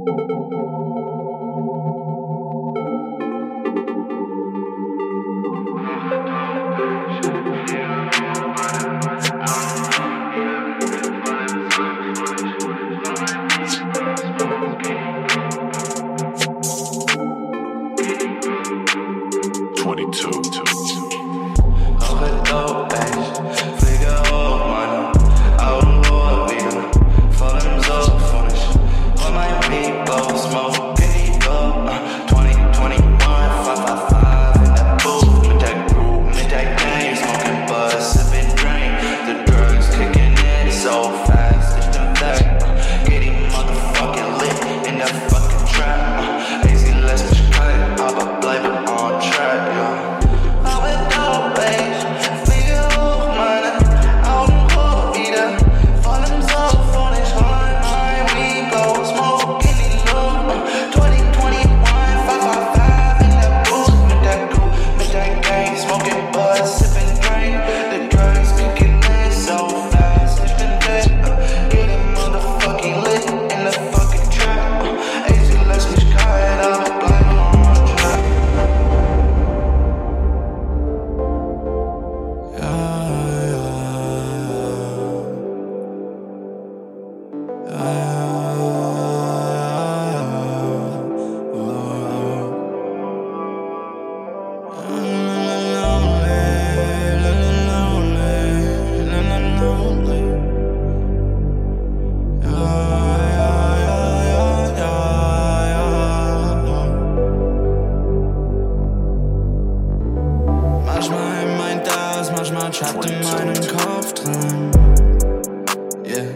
trapped in meinem Kopf drin. Yeah.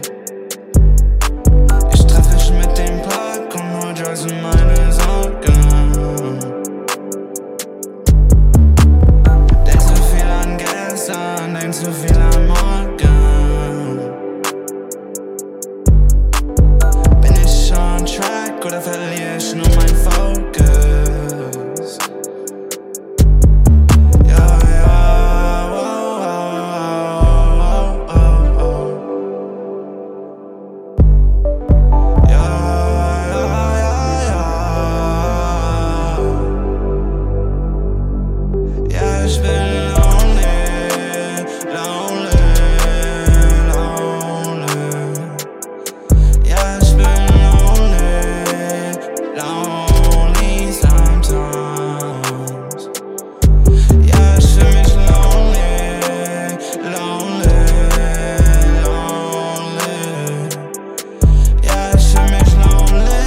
Ich treffe mich mit dem Park und hol Drugs in meine Sorgen. Denk zu viel an gestern, denk zu viel an morgen. Bin ich on track oder verliere ich nur mein Focus? Ich bin lonely, lonely, lonely. Ja, ich bin lonely, lonely sometimes. Ja, ich fühl mich lonely, lonely, lonely. Ja, ich fühl mich lonely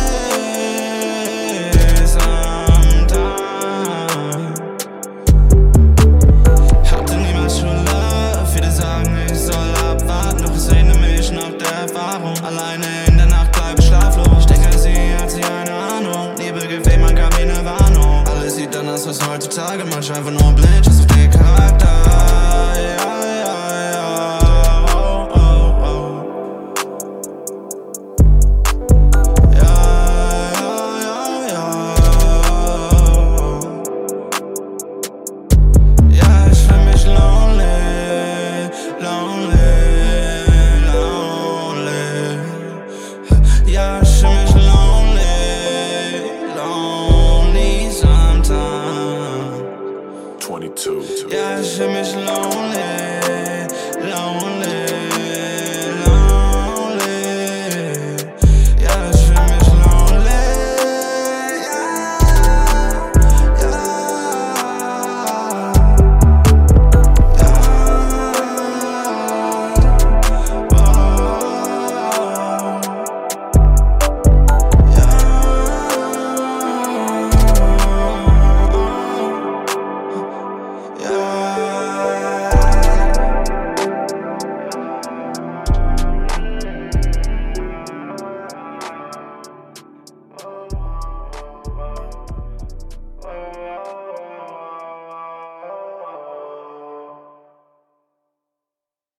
sometimes. Alleine in der Nacht bleibe schlaflos. Ich denke, sie hat eine Ahnung. Liebe gibt wem, man gab mir eine Warnung. Alles sieht anders aus heutzutage. Manchmal einfach nur blind, schaust auf den Charakter. Ja, ja, ja. Oh, oh, oh. Ja, ja, ja, ja. Ja, ich fühl mich lonely, lonely. Ja, ich fühl mich lonely, lonely sometimes. 22. Ja, ich fühl mich lonely, lonely,